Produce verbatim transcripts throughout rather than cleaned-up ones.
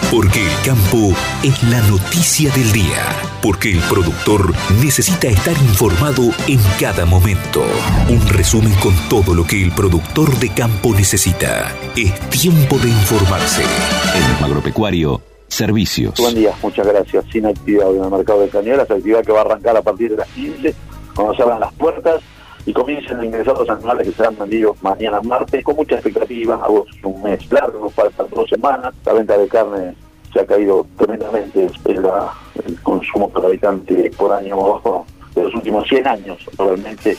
Porque el campo es la noticia del día. Porque el productor necesita estar informado en cada momento. Un resumen con todo lo que el productor de campo necesita. Es tiempo de informarse. En Agropecuario, servicios. Buen día, muchas gracias. Sin actividad en el mercado de cañuelas, actividad que va a arrancar a partir de las quince, cuando se abran las puertas y comiencen a ingresar los animales que serán vendidos mañana martes, con mucha expectativa. Agosto es un mes largo, nos faltan dos semanas. La venta de carne se ha caído tremendamente, es la, el consumo por habitante por año abajo de los últimos cien años, realmente,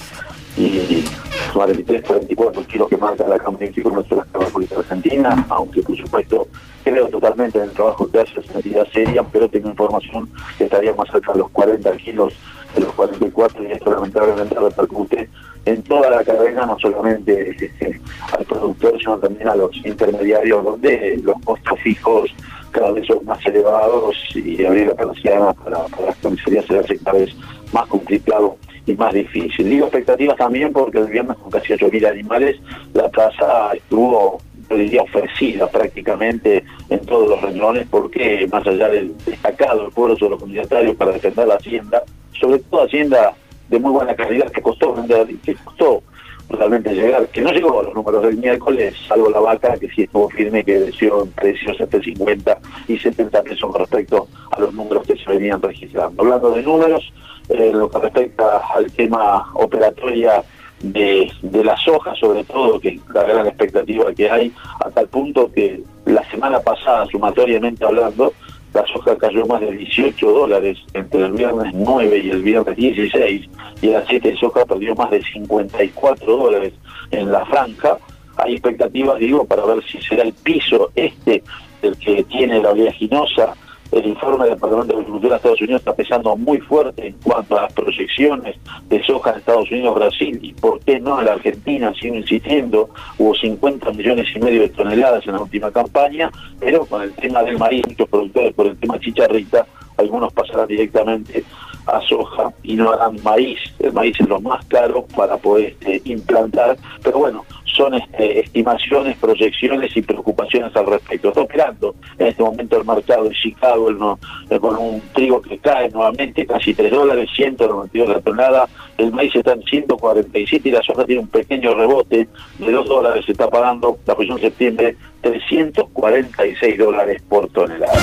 y cuarenta y tres, cuarenta y cuatro kilos que marca la Cámara con nuestra República Argentina, aunque por supuesto creo totalmente en el trabajo que hace esa entidad seria, pero tengo información que estaría más cerca de los cuarenta kilos, de los cuarenta y cuatro, y esto lamentablemente repercute en toda la cadena, no solamente eh, al productor, sino también a los intermediarios, donde los costos fijos cada vez son más elevados y abrir la persiana para, para las comisarías se hace cada vez más complicado y más difícil. Digo expectativas también porque el viernes con casi ocho mil animales la plaza estuvo, yo diría, ofrecida prácticamente en todos los renglones, porque más allá del destacado esfuerzo de los comunitarios para defender la hacienda, sobre todo hacienda de muy buena calidad que costó vender, que costó realmente llegar, que no llegó a los números del miércoles, salvo la vaca, que sí estuvo firme, que creció en precios entre cincuenta y setenta pesos con respecto a los números que se venían registrando. Hablando de números, eh, lo que respecta al tema operatoria de, de la soja, sobre todo, que es la gran expectativa que hay, a tal punto que la semana pasada, sumatoriamente hablando, la soja cayó más de dieciocho dólares entre el viernes nueve y el viernes dieciséis, y el aceite de soja perdió más de cincuenta y cuatro dólares en la franja. Hay expectativas, digo, para ver si será el piso este el que tiene la oleaginosa. El informe del Departamento de Agricultura de Estados Unidos está pesando muy fuerte en cuanto a las proyecciones de soja en Estados Unidos, Brasil, y por qué no en la Argentina, sigo insistiendo. Hubo cincuenta millones y medio de toneladas en la última campaña, pero con el tema del maíz, muchos productores por el tema chicharrita, algunos pasarán directamente a soja y no harán maíz. El maíz es lo más caro para poder este, implantar, pero bueno, son este, estimaciones, proyecciones y preocupaciones al respecto. Está operando en este momento el mercado de Chicago el no, el, con un trigo que cae nuevamente casi tres dólares, ciento noventa y dos la tonelada. El maíz está en ciento cuarenta y siete y la soja tiene un pequeño rebote de dos dólares, se está pagando la posición de septiembre trescientos cuarenta y seis dólares por tonelada.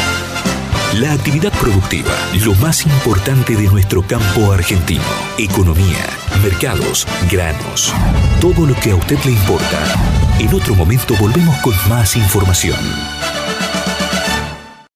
La actividad productiva, lo más importante de nuestro campo argentino. Economía, mercados, granos, todo lo que a usted le importa. En otro momento volvemos con más información.